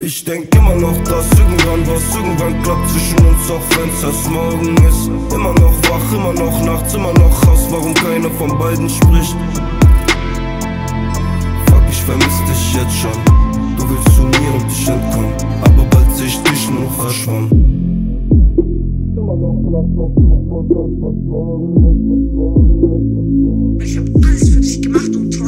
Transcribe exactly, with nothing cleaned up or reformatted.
Ich denk immer noch, dass irgendwann was irgendwann klappt zwischen uns, auch wenn's erst morgen ist. Immer noch wach, immer noch nachts, immer noch Hass, warum keiner von beiden spricht. Fuck, ich vermiss dich jetzt schon. Du willst zu mir und ich entkomm, aber bald seh ich dich nur noch verschwommen. Immer noch nachts, was morgen ist, was morgen ist. Ich hab alles für dich gemacht und